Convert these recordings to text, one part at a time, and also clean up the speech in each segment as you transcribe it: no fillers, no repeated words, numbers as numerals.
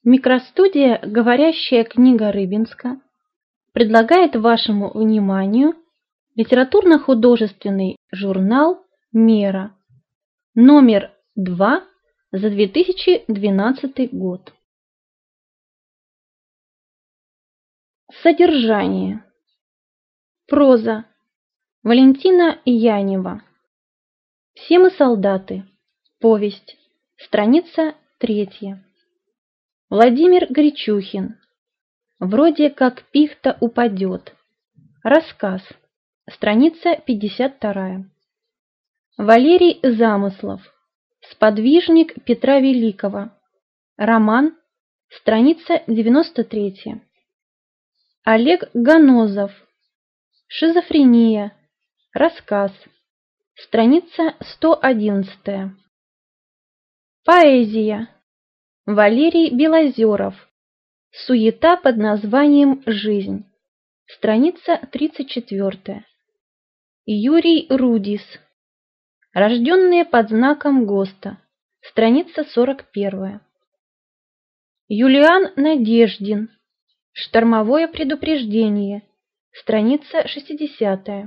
Микростудия «Говорящая книга Рыбинска» предлагает вашему вниманию литературно-художественный журнал «Мера», номер 2 за 2012 год. Содержание. Проза. Валентина Янева. «Все мы солдаты». Повесть. Страница 3. Владимир Гречухин. «Вроде как пихта упадет». Рассказ. Страница 52. Валерий Замыслов. «Сподвижник Петра Великого». Роман. Страница 93. Олег Ганозов. «Шизофрения». Рассказ. Страница 111. Поэзия. Валерий Белозеров. «Суета под названием «Жизнь». Страница 34. Юрий Рудис. «Рожденные под знаком ГОСТа». Страница 41. Юлиан Надеждин. «Штормовое предупреждение». Страница 60.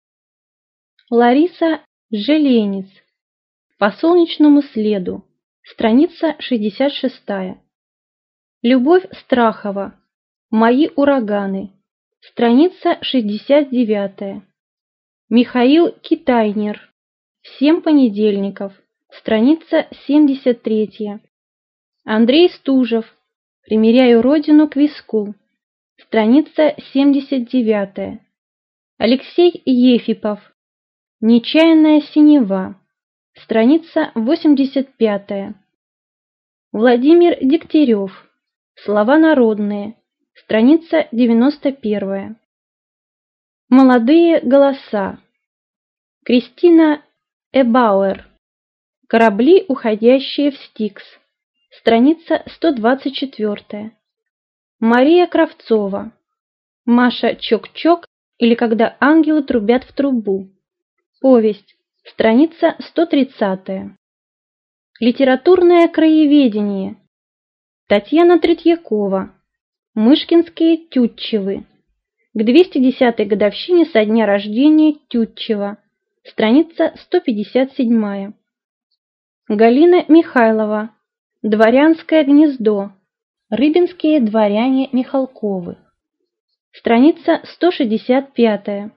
Лариса Желенец. «По солнечному следу». Страница 66. Любовь Страхова. «Мои ураганы». Страница 69. Михаил Китайнер. «7 понедельников». Страница 73. Андрей Стужев. «Примеряю родину к виску». Страница 79. Алексей Ефипов. «Нечаянная синева». Страница 85. Владимир Дегтярев. «Слова народные». Страница 91. Молодые голоса. Кристина Эбауэр. «Корабли, уходящие в Стикс». Страница 124. Мария Кравцова. «Маша Чок-Чок» или «Когда ангелы трубят в трубу». Повесть. Страница 130. Литературное краеведение. Татьяна Третьякова. «Мышкинские Тютчевы». К 210-й годовщине со дня рождения Тютчева. Страница 157. Галина Михайлова. «Дворянское гнездо». Рыбинские дворяне Михалковы. Страница 165.